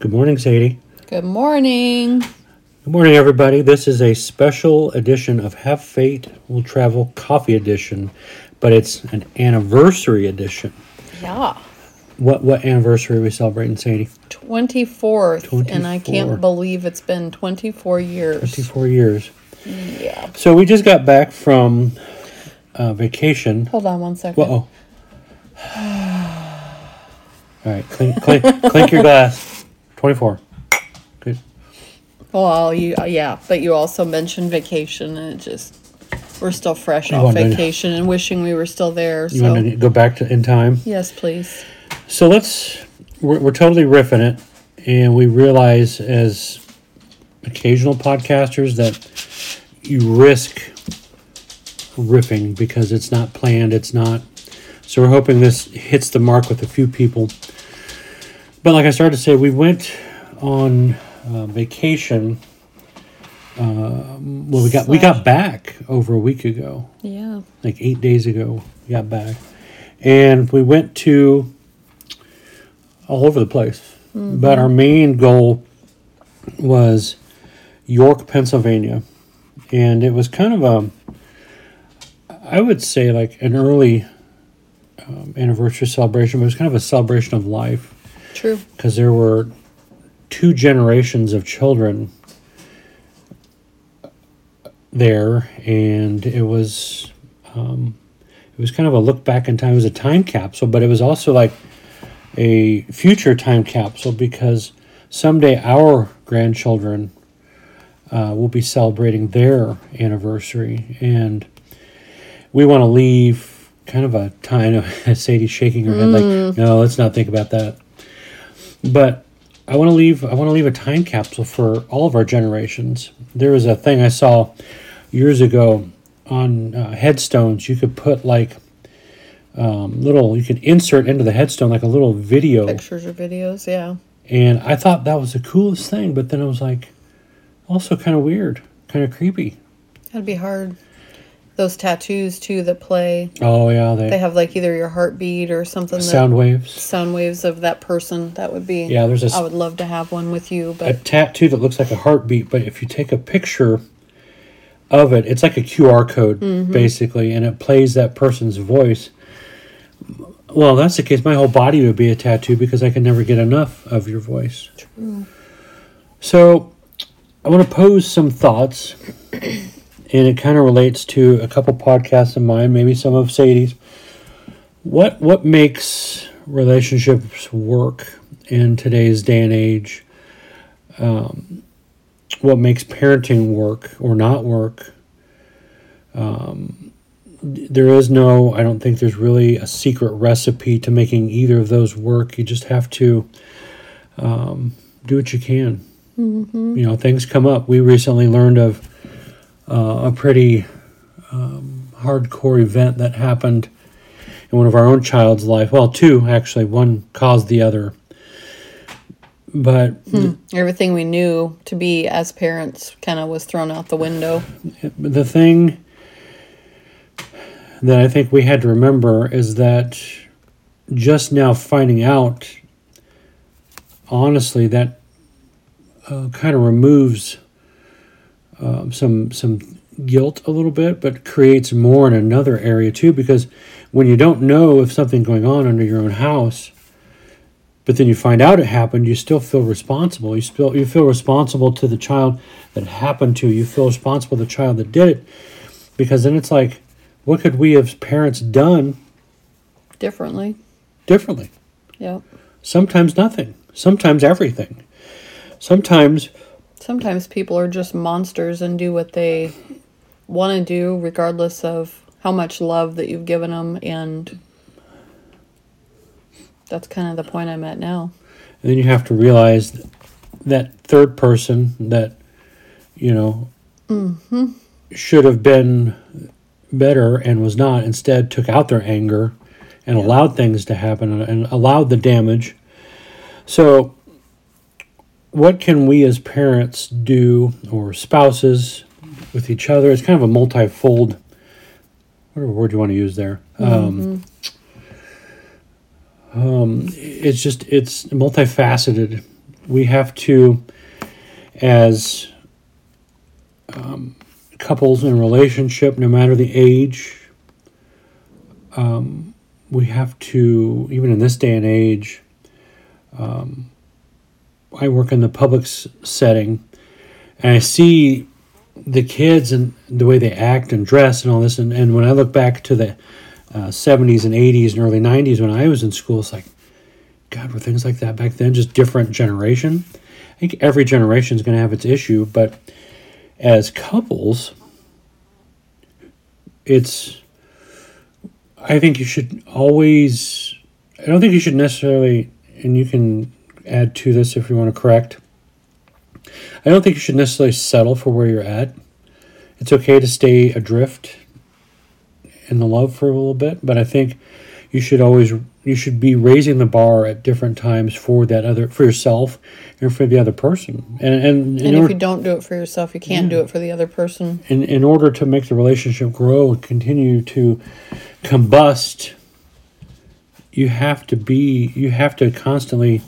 Good morning, Sadie. Good morning. Good morning, everybody. This is a special edition of Have Fate Will Travel Coffee Edition, but it's an anniversary edition. Yeah. What anniversary are we celebrating, Sadie? 24th. And I can't believe it's been 24 years. 24 years. Yeah. So we just got back from vacation. Hold on one second. Uh-oh. All right, clink your glass. 24. Good. Well, but you also mentioned vacation, and we're still fresh off vacation and wishing we were still there. You want to go back in time? Yes, please. So we're totally riffing it, and we realize as occasional podcasters that you risk riffing because it's not planned, so we're hoping this hits the mark with a few people. But like I started to say, we went on vacation. We got back over a week ago. Yeah. Like 8 days ago, we got back. And we went to all over the place. Mm-hmm. But our main goal was York, Pennsylvania. And it was kind of I would say like an early anniversary celebration, but it was kind of a celebration of life. True. Because there were 2 generations of children there, and it was kind of a look back in time. It was a time capsule, but it was also like a future time capsule because someday our grandchildren will be celebrating their anniversary, and we want to leave kind of a time. Sadie's shaking her head like, no, let's not think about that. But I want to leave a time capsule for all of our generations. There was a thing I saw years ago on headstones. You could put like you could insert into the headstone like a little video. Pictures or videos, yeah. And I thought that was the coolest thing, but then I was like, also kind of weird, kind of creepy. That'd be hard. Those tattoos too that play. Oh yeah, they have like either your heartbeat or something. Sound waves of that person. That would be. Yeah, I would love to have one with you, but a tattoo that looks like a heartbeat. But if you take a picture of it, it's like a QR code basically, and it plays that person's voice. Well, if that's the case, my whole body would be a tattoo because I can never get enough of your voice. True. So, I want to pose some thoughts. And it kind of relates to a couple podcasts of mine, maybe some of Sadie's. What makes relationships work in today's day and age? What makes parenting work or not work? There is I don't think there's really a secret recipe to making either of those work. You just have to do what you can. Mm-hmm. Things come up. We recently learned of a pretty hardcore event that happened in one of our own child's life. Well, 2, actually. One caused the other. But everything we knew to be as parents kind of was thrown out the window. The thing that I think we had to remember is that just now finding out, honestly, that kind of removes some guilt a little bit, but creates more in another area too, because when you don't know if something's going on under your own house, but then you find out it happened, you still feel responsible. You feel responsible to the child that it happened to. You feel responsible to the child that did it, because then it's like, what could we as parents done differently? Yeah. Sometimes nothing. Sometimes everything. Sometimes people are just monsters and do what they want to do regardless of how much love that you've given them, and that's kind of the point I'm at now. And then you have to realize that third person that, should have been better and was not, instead took out their anger and allowed things to happen and allowed the damage. So what can we as parents do, or spouses with each other? It's kind of a multifold, whatever word you want to use there. It's multifaceted we have to, as couples in a relationship, no matter the age, we have to, even in this day and age, I work in the public setting, and I see the kids and the way they act and dress and all this. And when I look back to the 70s and 80s and early 90s when I was in school, it's like, God, were things like that back then? Just different generation. I think every generation is going to have its issue, but as couples, I think you should always, I don't think you should necessarily, and you can add to this if you want to correct, I don't think you should necessarily settle for where you're at. It's okay to stay adrift in the love for a little bit, but I think you should be raising the bar at different times for yourself and for the other person. And if you don't do it for yourself, you can't do it for the other person. In order to make the relationship grow and continue to combust, you have to constantly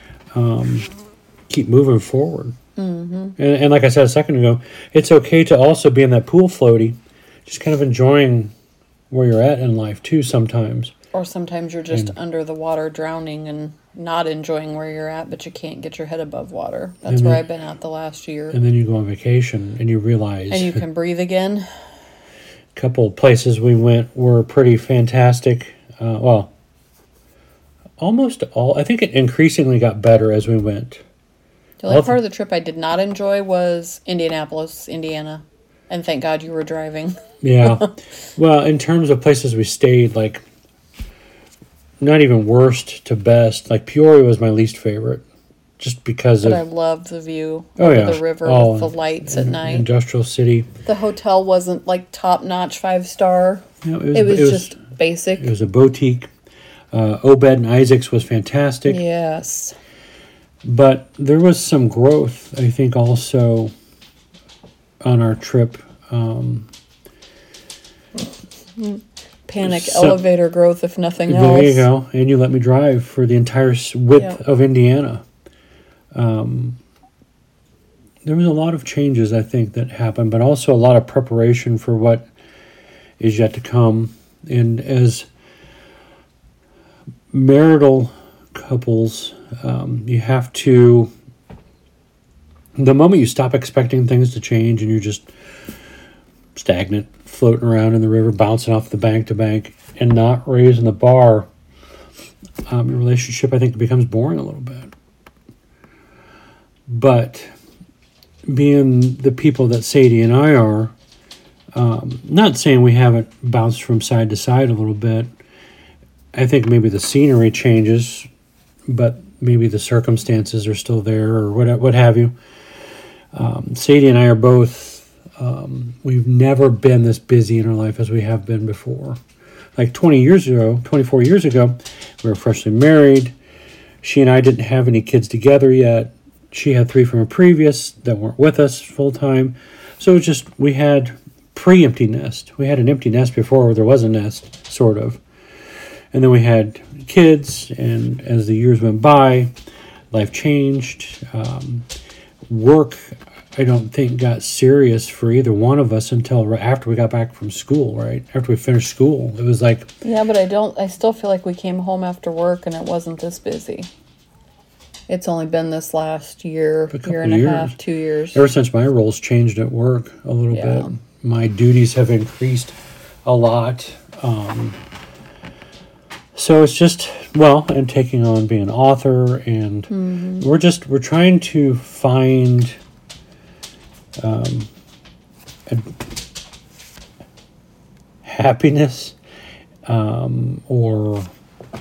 keep moving forward. Mm-hmm. And like I said a second ago, it's okay to also be in that pool floaty, just kind of enjoying where you're at in life too sometimes. Or sometimes you're just under the water drowning and not enjoying where you're at, but you can't get your head above water. That's where I've been at the last year. And then you go on vacation and you realize... And you can breathe again. A couple of places we went were pretty fantastic. Almost all... I think it increasingly got better as we went. The only part of the trip I did not enjoy was Indianapolis, Indiana. And thank God you were driving. Yeah. Well, in terms of places we stayed, like... Not even worst to best. Like Peoria was my least favorite, just because I loved the view over the river with the lights at night. Industrial city. The hotel wasn't like top notch 5-star. No, it was just basic. It was a boutique. Obed and Isaac's was fantastic. Yes. But there was some growth, I think, also on our trip. Elevator growth, if nothing else. There you go. And you let me drive for the entire width of Indiana. There was a lot of changes, I think, that happened, but also a lot of preparation for what is yet to come. And as marital couples, you have to... The moment you stop expecting things to change and you're just stagnant, floating around in the river, bouncing off the bank to bank, and not raising the bar, your relationship, I think, becomes boring a little bit. But being the people that Sadie and I are, not saying we haven't bounced from side to side a little bit. I think maybe the scenery changes, but maybe the circumstances are still there, or what have you. Sadie and I are both... we've never been this busy in our life as we have been before. Like 24 years ago, we were freshly married. She and I didn't have any kids together yet. She had 3 from a previous that weren't with us full time. So it was just, we had pre-empty nest. We had an empty nest before there was a nest, sort of. And then we had kids, and as the years went by, life changed. Work, I don't think, got serious for either one of us until right after we got back from school, right? After we finished school. It was like... Yeah, but I still feel like we came home after work and it wasn't this busy. It's only been this last year and a half, 2 years. Ever since my roles changed at work a little bit, my duties have increased a lot. So it's just, and taking on being an author, and we're trying to find... happiness, or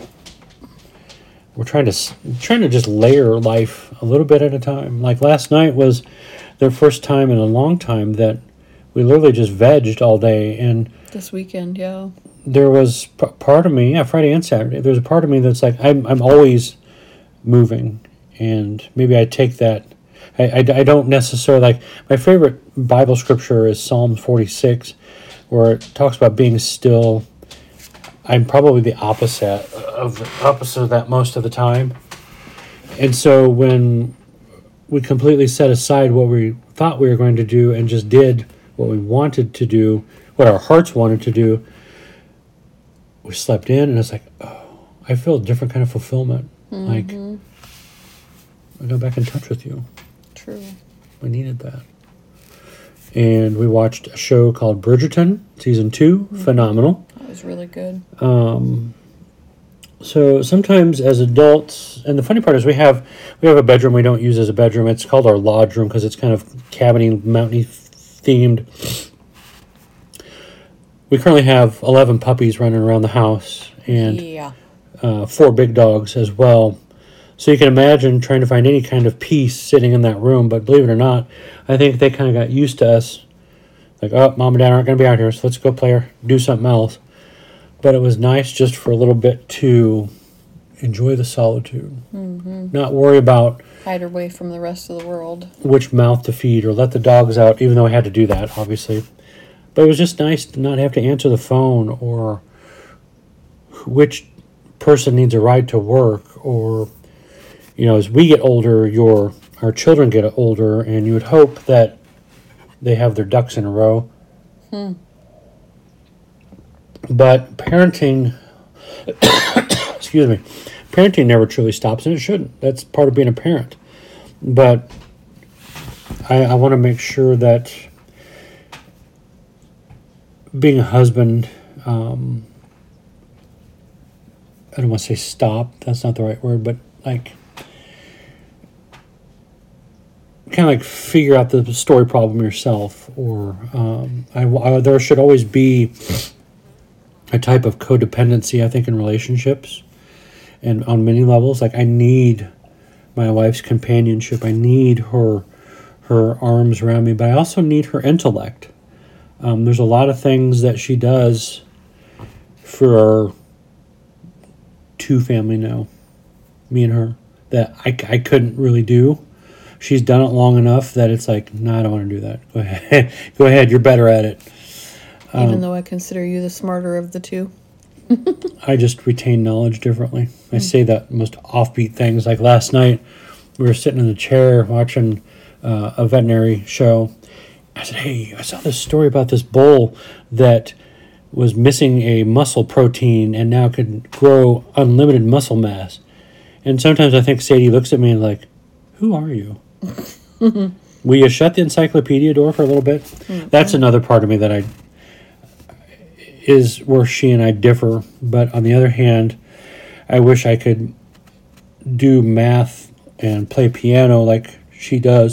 we're trying to just layer life a little bit at a time. Like last night was the first time in a long time that we literally just vegged all day. And this weekend, there was part of me, Friday and Saturday, there's a part of me that's like, I'm always moving, and maybe I take that. I don't necessarily like... My favorite Bible scripture is Psalm 46, where it talks about being still. I'm probably the opposite of that most of the time. And so when we completely set aside what we thought we were going to do and just did what we wanted to do, what our hearts wanted to do, we slept in, and it's like, oh, I feel a different kind of fulfillment. Like, I got back in touch with you. True. I needed that. And we watched a show called Bridgerton, season 2. Phenomenal. That was really good. So sometimes as adults, and the funny part is we have a bedroom we don't use as a bedroom. It's called our lodge room because it's kind of cabiny, mountainy themed. We currently have 11 puppies running around the house and 4 big dogs as well. So you can imagine trying to find any kind of peace sitting in that room. But believe it or not, I think they kind of got used to us. Like, oh, mom and dad aren't going to be out here, so let's go play or do something else. But it was nice just for a little bit to enjoy the solitude. Not worry about Hide away from the rest of the world. which mouth to feed or let the dogs out, even though I had to do that, obviously. But it was just nice to not have to answer the phone or which person needs a ride to work, or, you know, as we get older, our children get older, and you would hope that they have their ducks in a row. But parenting, excuse me, parenting never truly stops, and it shouldn't. That's part of being a parent. But I want to make sure that being a husband, I don't want to say stop, that's not the right word, but like, kind of like figure out the story problem yourself, or there should always be a type of codependency, I think, in relationships, and on many levels. Like, I need my wife's companionship. I need her arms around me, but I also need her intellect. There's a lot of things that she does for our 2 family now, me and her, that I couldn't really do. She's done it long enough that it's like, no, I don't want to do that. Go ahead. Go ahead. You're better at it. Even though I consider you the smarter of the 2. I just retain knowledge differently. I say that most offbeat things. Like last night, we were sitting in the chair watching a veterinary show. I said, hey, I saw this story about this bull that was missing a muscle protein and now could grow unlimited muscle mass. And sometimes I think Sadie looks at me and like, who are you? Will you shut the encyclopedia door for a little bit? That's another part of me that is where she and I differ. But on the other hand, I wish I could do math and play piano like she does.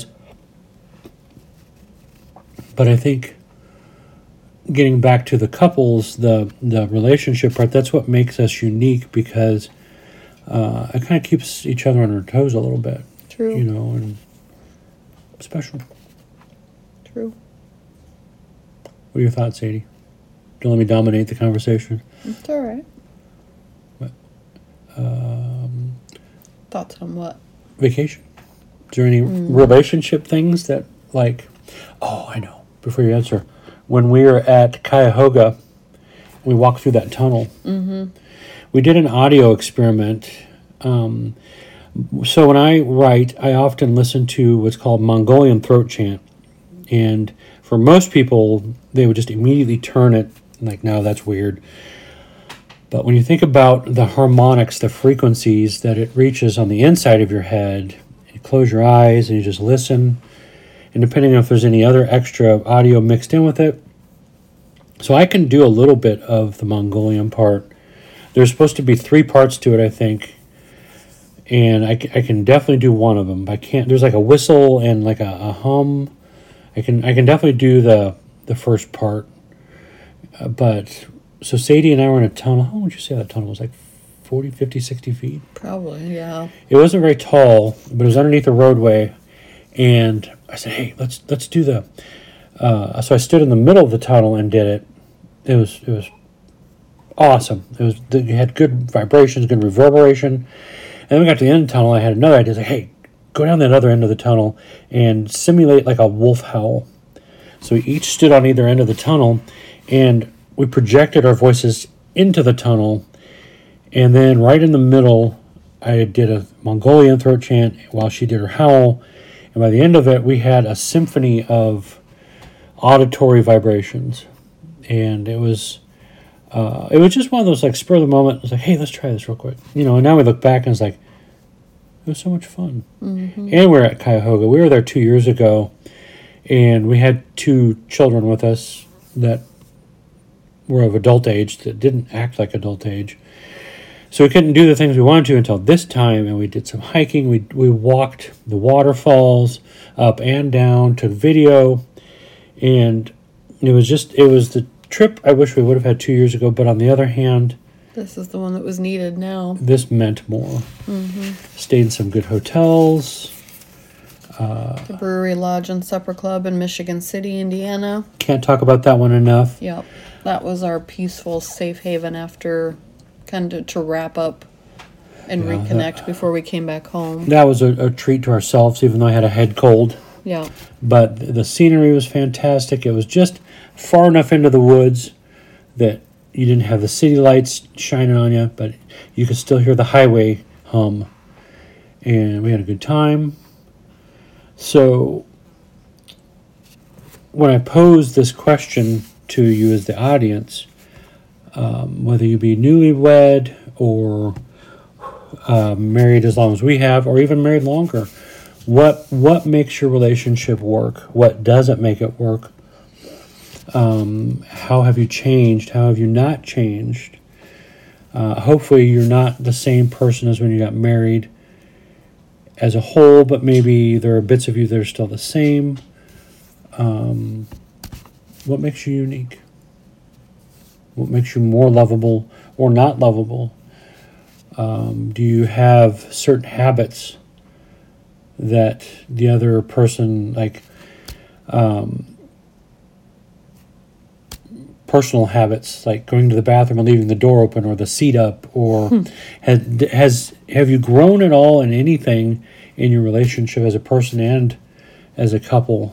But I think getting back to the couples, the relationship part, that's what makes us unique, because it kind of keeps each other on our toes a little bit. True. You know, and special. True. What are your thoughts, Sadie? Don't let me dominate the conversation. It's all right. What? Thoughts on what? Vacation. Is there any relationship things that, like, oh, I know. Before you answer, when we were at Cuyahoga, we walked through that tunnel. We did an audio experiment. So when I write, I often listen to what's called Mongolian throat chant. And for most people, they would just immediately turn it like, no, that's weird. But when you think about the harmonics, the frequencies that it reaches on the inside of your head, you close your eyes and you just listen. And depending on if there's any other extra audio mixed in with it. So I can do a little bit of the Mongolian part. There's supposed to be 3 parts to it, I think. And I can definitely do one of them. But I can't. There's like a whistle and like a hum. I can definitely do the first part. But so Sadie and I were in a tunnel. How would you say that tunnel was? Like 40, 50, 60 feet? Probably, yeah. It wasn't very tall, but it was underneath a roadway. And I said, hey, let's do the... so I stood in the middle of the tunnel and did it. It was awesome. It had good vibrations, good reverberation. And then we got to the end of the tunnel. I had another idea. I was like, hey, go down that other end of the tunnel and simulate like a wolf howl. So we each stood on either end of the tunnel, and we projected our voices into the tunnel. And then right in the middle, I did a Mongolian throat chant while she did her howl. And And by the end of it, we had a symphony of auditory vibrations. And it was just one of those like spur of the moment. It was like, hey, let's try this real quick. And now we look back and it's like, it was so much fun. Mm-hmm. And we're at Cuyahoga. We were there 2 years ago, and we had 2 children with us that were of adult age that didn't act like adult age. So we couldn't do the things we wanted to until this time, and we did some hiking. We walked the waterfalls up and down, took video, and it was the trip I wish we would have had 2 years ago. But on the other hand, this is the one that was needed now. this meant more. Mm-hmm. Stayed in some good hotels. The Brewery Lodge and Supper Club in Michigan City, Indiana. Can't talk about that one enough. Yep. That was our peaceful safe haven after kind of to wrap up and reconnect before we came back home. That was a treat to ourselves, even though I had a head cold. Yeah. But the scenery was fantastic. It was just far enough into the woods that you didn't have the city lights shining on you, but you could still hear the highway hum. And we had a good time. So when I pose this question to you as the audience, whether you be newlywed or married as long as we have, or even married longer, what makes your relationship work? What doesn't make it work? How have you changed? How have you not changed? Hopefully you're not the same person as when you got married as a whole, but maybe there are bits of you that are still the same. What makes you unique? What makes you more lovable or not lovable? Do you have certain habits that the other person, like personal habits, like going to the bathroom and leaving the door open or the seat up, or have you grown at all in anything in your relationship as a person and as a couple?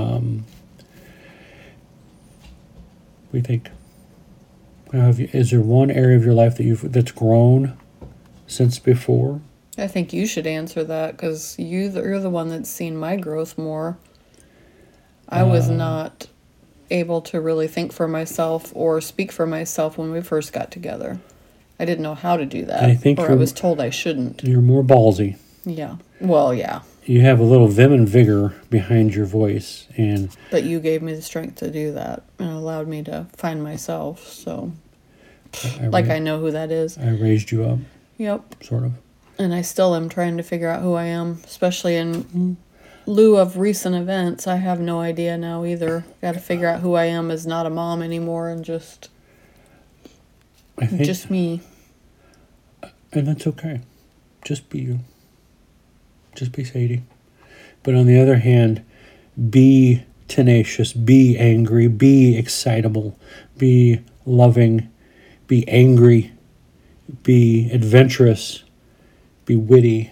We think. Is there one area of your life that's grown since before? I think you should answer that because you're the one that's seen my growth more. I was not able to really think for myself or speak for myself when we first got together. I didn't know how to do that. I was told I shouldn't. You're more ballsy. Yeah. Well, yeah. You have a little vim and vigor behind your voice, but you gave me the strength to do that and allowed me to find myself. So, I know who that is. I raised you up. Yep. Sort of. And I still am trying to figure out who I am, especially in lieu of recent events. I have no idea now either. Got to figure out who I am as not a mom anymore and just me. And that's okay. Just be you. Just be Sadie. But on the other hand, be tenacious, be angry, be excitable, be loving, be angry, be adventurous, be witty.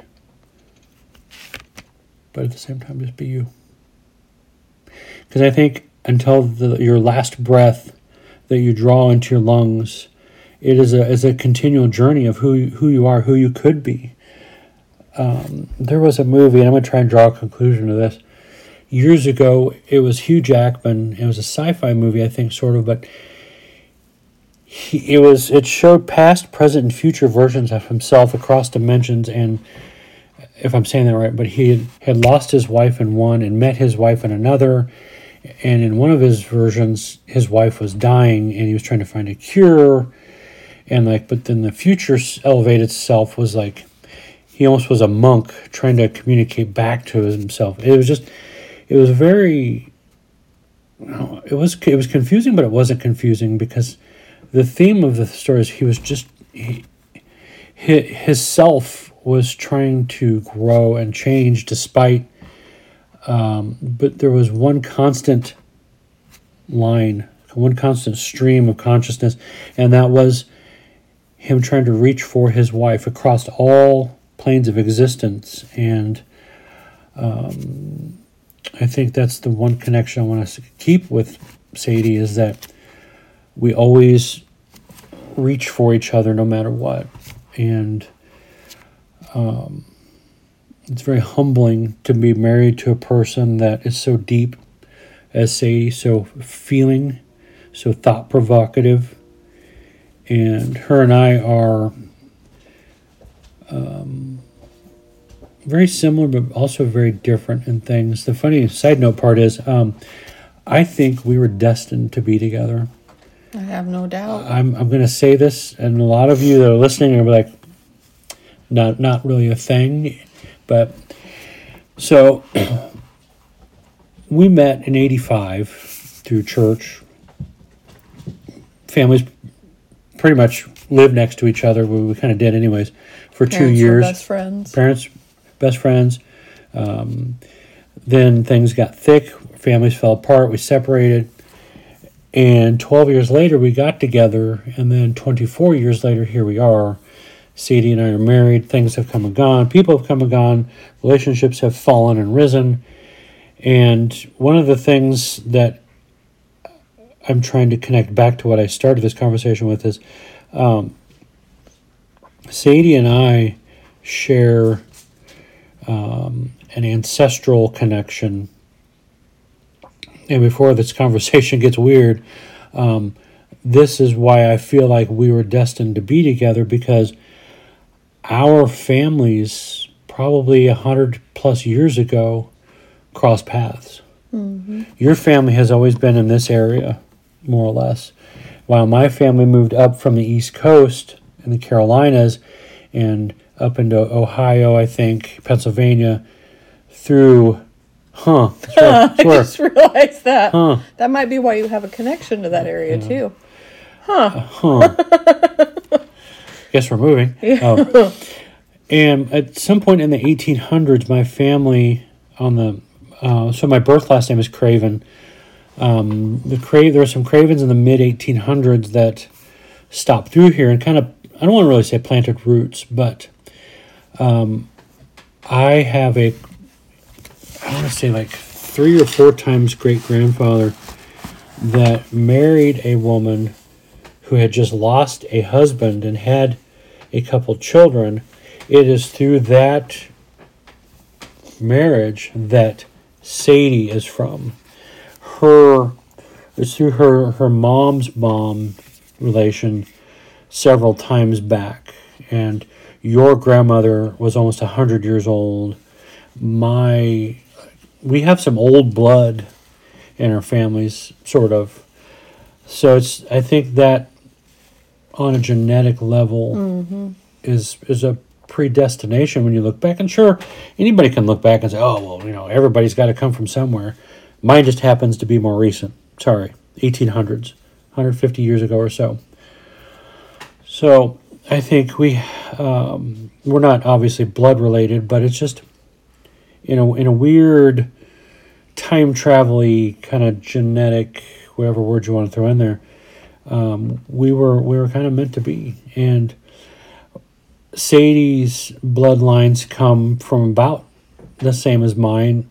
But at the same time, just be you. Because I think until your last breath that you draw into your lungs, it is a continual journey of who you are, who you could be. There was a movie, and I'm going to try and draw a conclusion to this. Years ago, it was Hugh Jackman. It was a sci-fi movie, I think, sort of, but it showed past, present, and future versions of himself across dimensions, and if I'm saying that right, but he had lost his wife in one and met his wife in another, and in one of his versions, his wife was dying, and he was trying to find a cure, and but then the future elevated self was like, he almost was a monk trying to communicate back to himself. It was very, it was confusing, but it wasn't confusing because the theme of the story is his self was trying to grow and change despite, but there was one constant line, one constant stream of consciousness, and that was him trying to reach for his wife across all planes of existence. And I think that's the one connection I want us to keep with Sadie, is that we always reach for each other no matter what. And it's very humbling to be married to a person that is so deep as Sadie, so feeling, so thought provocative. And her and I are very similar, but also very different in things. The funny side note part is, I think we were destined to be together. I have no doubt. I'm going to say this, and a lot of you that are listening are like, not really a thing, but so we met in '85 through church. Families pretty much lived next to each other. We kind of did, anyways, for 2 years. Best friends. Parents, best friends. Then things got thick. Families fell apart. We separated. And 12 years later, we got together. And then 24 years later, here we are. Sadie and I are married. Things have come and gone. People have come and gone. Relationships have fallen and risen. And one of the things that I'm trying to connect back to what I started this conversation with is Sadie and I share an ancestral connection. And before this conversation gets weird, this is why I feel like we were destined to be together, because our families probably 100 plus years ago crossed paths. Mm-hmm. Your family has always been in this area, more or less, while my family moved up from the East Coast in the Carolinas and up into Ohio, I think, Pennsylvania, through, I just realized that. Huh. That might be why you have a connection to that area, too. Guess we're moving. Oh. And at some point in the 1800s, my family on the so my birth last name is Craven. There were some Cravens in the mid 1800s that stopped through here and kind of, I don't want to really say planted roots, but I have I want to say like 3 or 4 times great grandfather that married a woman who had just lost a husband and had a couple children. It is through that marriage that Sadie is from. It's through her mom's mom relation several times back. And your grandmother was almost 100 years old. We have some old blood in our families, sort of. So I think that on a genetic level is a predestination when you look back. And sure, anybody can look back and say, oh, well, everybody's got to come from somewhere. Mine just happens to be more recent. Sorry, 1800s, 150 years ago or so. So I think we're not obviously blood related, but it's just in a weird time travel-y kind of genetic, whatever word you want to throw in there. We were kind of meant to be. And Sadie's bloodlines come from about the same as mine.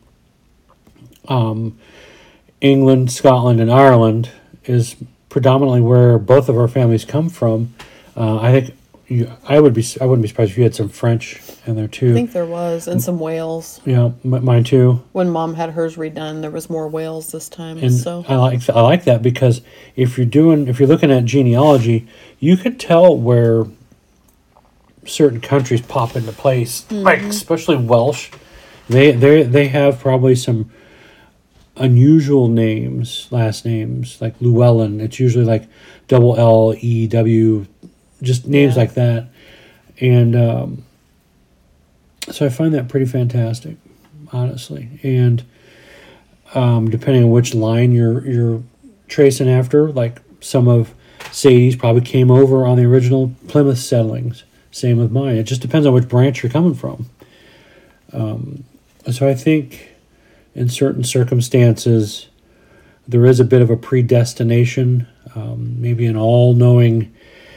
England, Scotland, and Ireland is predominantly where both of our families come from. I think I wouldn't be surprised if you had some French in there too. I think there was, and some Wales. Yeah, mine too. When Mom had hers redone, there was more Wales this time. And so I like that, because if you're looking at genealogy, you could tell where certain countries pop into place, like especially Welsh. They have probably some unusual last names, like Llewellyn. It's usually like LLEW, just names like that. And so I find that pretty fantastic, honestly. And depending on which line you're tracing after, like some of Sadie's probably came over on the original Plymouth settlings. Same with mine. It just depends on which branch you're coming from. So I think in certain circumstances, there is a bit of a predestination, maybe an all-knowing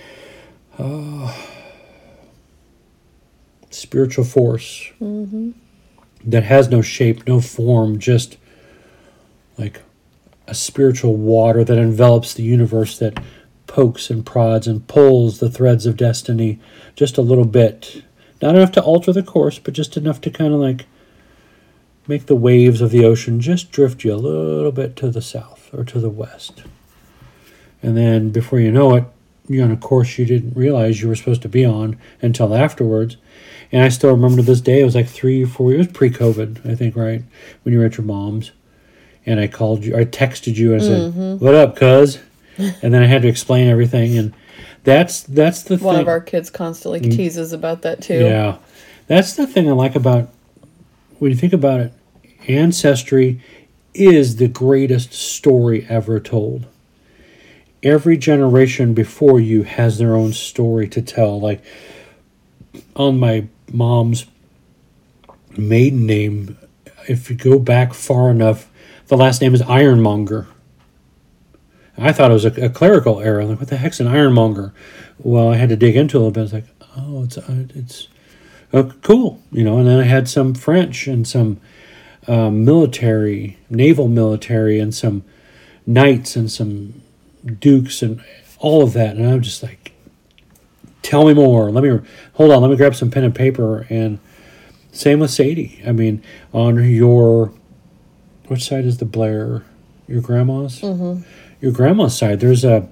spiritual force that has no shape, no form, just like a spiritual water that envelops the universe, that pokes and prods and pulls the threads of destiny just a little bit Not enough to alter the course, but just enough to kind of like make the waves of the ocean just drift you a little bit to the south or to the west. And then before you know it, you're on a course you didn't realize you were supposed to be on until afterwards. And I still remember to this day, it was like 3 or 4 years pre-COVID, I think, right? When you were at your mom's. And I called you, I texted you and I said, "What up, cuz?" And then I had to explain everything. And that's the thing. One of our kids constantly teases about that too. Yeah. That's the thing I like about, when you think about it, ancestry is the greatest story ever told. Every generation before you has their own story to tell. Like on my mom's maiden name, if you go back far enough, the last name is Ironmonger. I thought it was a clerical error. Like, what the heck's an ironmonger? Well, I had to dig into it a little bit. I was like, oh, it's cool, you know. And then I had some French and some military, naval military, and some knights and some dukes and all of that. And I'm just like, tell me more. Let me grab some pen and paper. And same with Sadie. I mean, on which side is the Blair? Your grandma's? Mm-hmm. Your grandma's side, there's a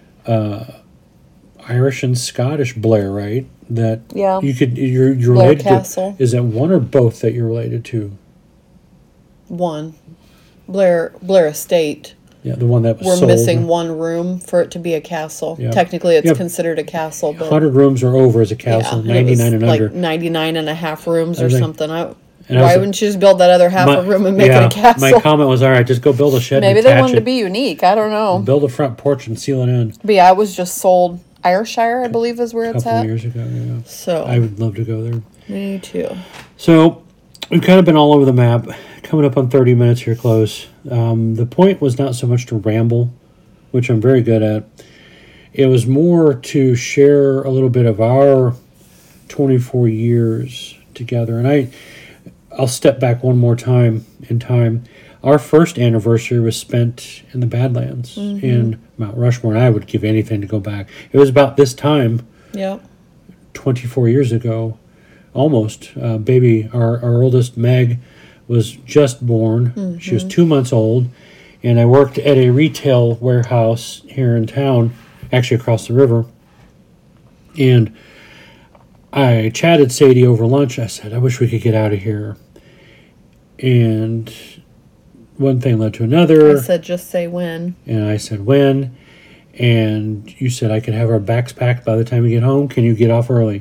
Irish and Scottish Blair, right? That Yeah. you're Blair related Castle. to. Is it one or both that you're related to? One. Blair Estate. Yeah, the one that was We're sold. missing one room for it to be a castle. Yeah. Technically, it's Yeah. considered a castle, but 100 rooms or over as a castle. yeah, and it was 99 and like under. 99 and a half rooms I or was like- something. and I Why was- wouldn't you just build that other half a room and make it a castle? My comment was, all right, just go build a shed. Maybe and they attach wanted it. to be unique. I don't know. Build a front porch and seal it in. But yeah, it was just sold. Ayrshire, I believe, is where A it's couple of at. years ago, yeah. So I would love to go there. me too. So we've kind of been all over the map. Coming up on 30 minutes here, close. The point was not so much to ramble, which I'm very good at. It was more to share a little bit of our 24 years together. And I'll step back one more time in time. Our first anniversary was spent in the Badlands in Mount Rushmore, and I would give anything to go back. It was about this time, Yep. 24 years ago, almost. Baby, our oldest Meg, was just born. She was 2 months old, and I worked at a retail warehouse here in town, actually across the river. And I chatted Sadie over lunch. I said, I wish we could get out of here. And one thing led to another. I said, just say when. And I said, when? And you said I could have our bags packed by the time we get home. Can you get off early?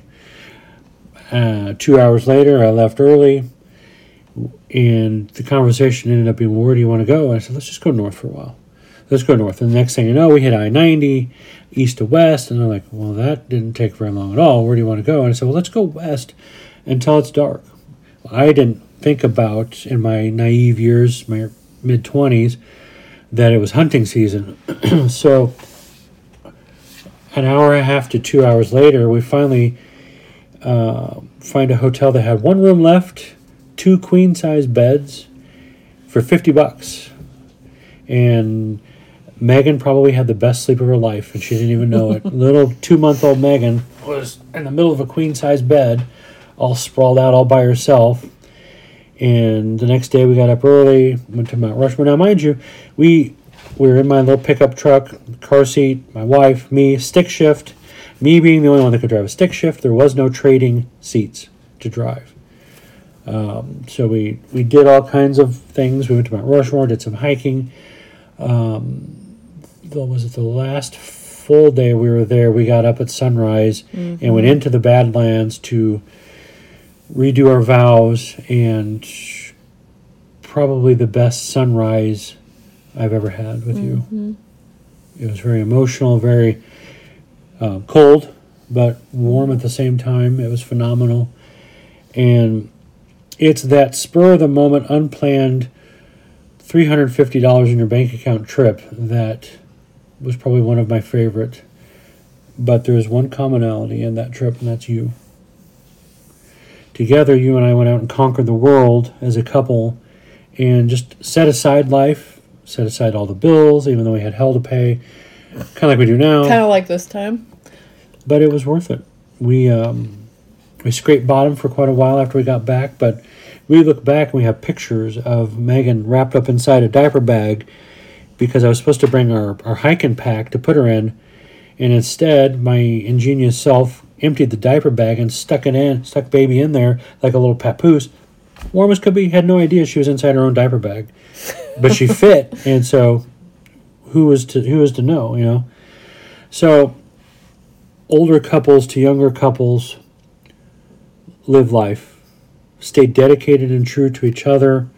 2 hours later, I left early. And the conversation ended up being, well, where do you want to go? And I said, let's just go north for a while. Let's go north. And the next thing you know, we hit I-90, east to west. And they're like, well, that didn't take very long at all. Where do you want to go? And I said, well, let's go west until it's dark. I didn't think about, in my naive years, my mid-20s, that it was hunting season. So an hour and a half to 2 hours later, we finally find a hotel that had one room left, 2 queen-size beds for $50. And Megan probably had the best sleep of her life, and she didn't even know it. Little 2-month-old Megan was in the middle of a queen-size bed, all sprawled out all by herself. And the next day we got up early, went to Mount Rushmore. Now, mind you, we were in my little pickup truck, car seat, my wife, me, stick shift. Me being the only one that could drive a stick shift, there was no trading seats to drive. So we did all kinds of things. We went to Mount Rushmore, did some hiking. Was it the last full day we were there? We got up at sunrise and went into the Badlands to redo our vows, and probably the best sunrise I've ever had with you. It was very emotional, very cold, but warm at the same time. It was phenomenal. And it's that spur of the moment, unplanned $350 in your bank account trip that was probably one of my favorite. But there's one commonality in that trip, and that's you. Together, you and I went out and conquered the world as a couple and just set aside life, set aside all the bills, even though we had hell to pay, kind of like we do now. Kind of like this time. But it was worth it. We We scraped bottom for quite a while after we got back, but we look back and we have pictures of Megan wrapped up inside a diaper bag because I was supposed to bring our hiking pack to put her in, and instead my ingenious self emptied the diaper bag and stuck baby in there like a little papoose. Warm as could be, had no idea she was inside her own diaper bag. But she fit, and so who was to know, you know? So older couples to younger couples, live life. Stay dedicated and true to each other,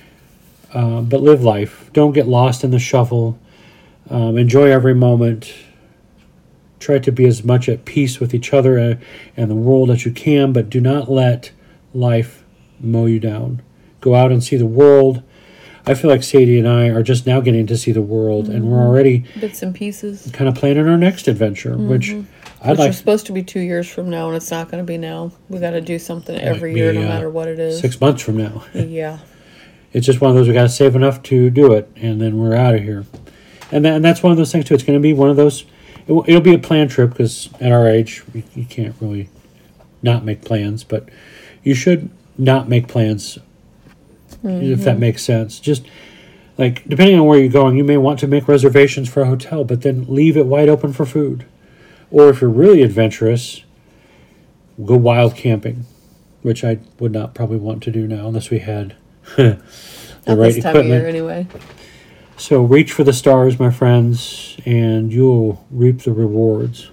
but live life. Don't get lost in the shuffle. Enjoy every moment. Try to be as much at peace with each other and the world as you can, but do not let life mow you down. Go out and see the world. I feel like Sadie and I are just now getting to see the world, and we're already bits and pieces, kind of planning our next adventure, which which is supposed to be 2 years from now, and it's not going to be now. We got to do something every year, no matter what it is. 6 months from now. Yeah. It's just one of those, we got to save enough to do it, and then we're out of here. And that's one of those things, too. It's going to be one of those, it'll be a planned trip, because at our age, you can't really not make plans, but you should not make plans, if that makes sense. Just, like, depending on where you're going, you may want to make reservations for a hotel, but then leave it wide open for food. Or if you're really adventurous, go wild camping, which I would not probably want to do now unless we had the Not right this time of equipment. year, anyway. So reach for the stars, my friends, and you'll reap the rewards.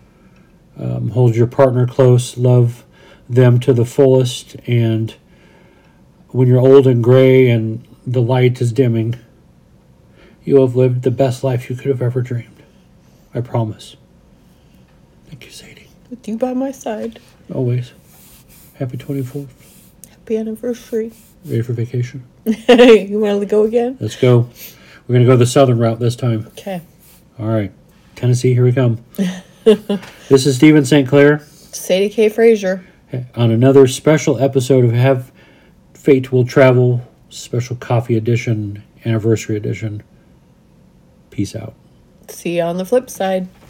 Hold your partner close, love them to the fullest, and when you're old and gray and the light is dimming, you have lived the best life you could have ever dreamed. I promise. Thank you, Sadie. With you by my side. Always. Happy 24th. Happy anniversary. Ready for vacation? You want to go again? Let's go. We're going to go the southern route this time. Okay. All right. Tennessee, here we come. This is Stephen St. Clair. Sadie K. Frazier. On another special episode of Have Fate Will Travel, special coffee edition, anniversary edition. Peace out. See you on the flip side.